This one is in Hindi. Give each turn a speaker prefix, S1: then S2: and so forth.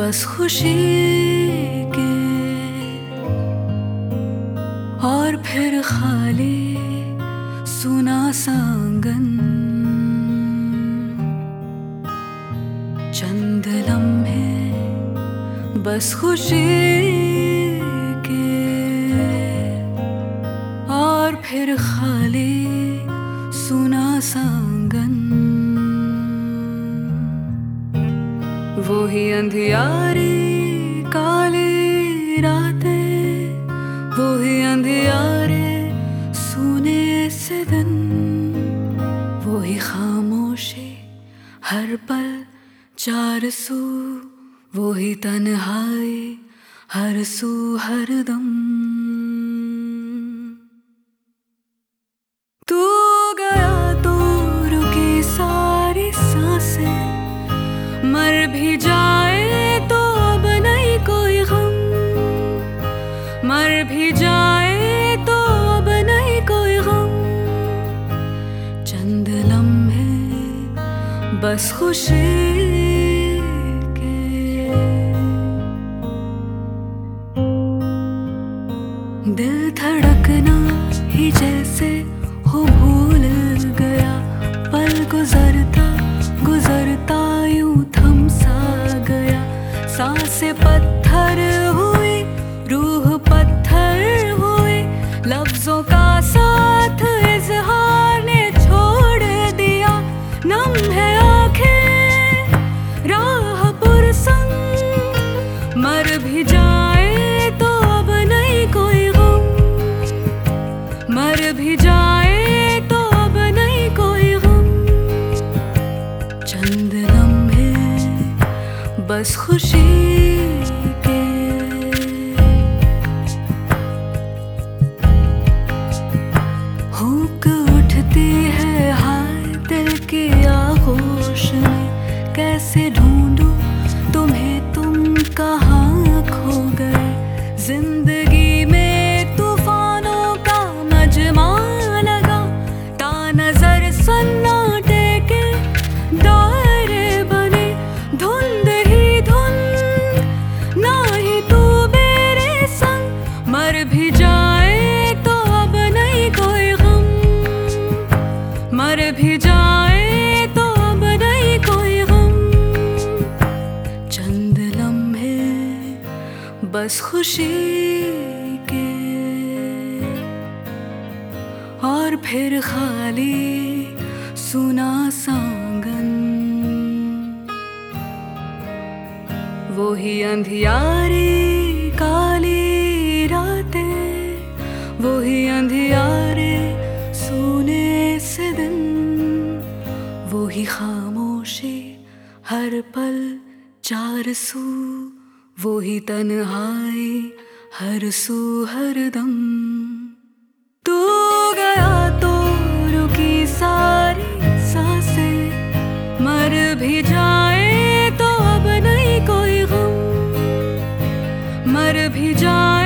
S1: बस खुशी के और फिर खाली सुना सांगन। चंद लम्हे बस खुशी के और फिर खाली सुना सांगन। वही अंधियारी काली रातें, वही अंधियारे सुने से दिन, वही खामोशी हर पल चार सू, वही तन्हाई हर सू हर दम। तू गया तो रुकी सारी सांसें, मर भी जाए तो अब नहीं कोई गम, मर भी जाए तो अब नहीं कोई गम। चंद लम्हे बस खुशी के, दिल धड़कना ही जैसे हो भूल गया, पल गुजरता गुजरता यूं थम सा गया। सांसें पत्थर हुई, रूह पत्थर हुई, लफ्जों का साथ इजहार ने छोड़ दिया। नम है आंखें राह पुरसंग, मर भी जाए तो अब नहीं कोई गम, मर भी जाए तो अब नहीं कोई गम। चंद लम्हे बस खुशी के, हुक उठती है हाय दिल की आगोश में। कैसे ढूंढूं तुम्हें, तुम कहाँ खो गए। जिंदगी में तूफानों का मजमा लगा, तानज़र सन्नाटे के दायरे बने। धुंध ही धुंध ना ही तू मेरे संग, मर भी जाए तो अब नहीं कोई गम, मर भी जाए तो अब नहीं कोई गम। चंद लम्हे बस खुशी के और फिर खाली सुना सांगन। वही अंधियारी काली रातें, वही अंधियारे सुने से दिन, वही खामोशी हर पल चार सू, वही तन्हाई हर सू हर दम। तू गया तो रुकी सारी सांसें, मर भी जाए तो अब नहीं कोई गम, मर भी जाए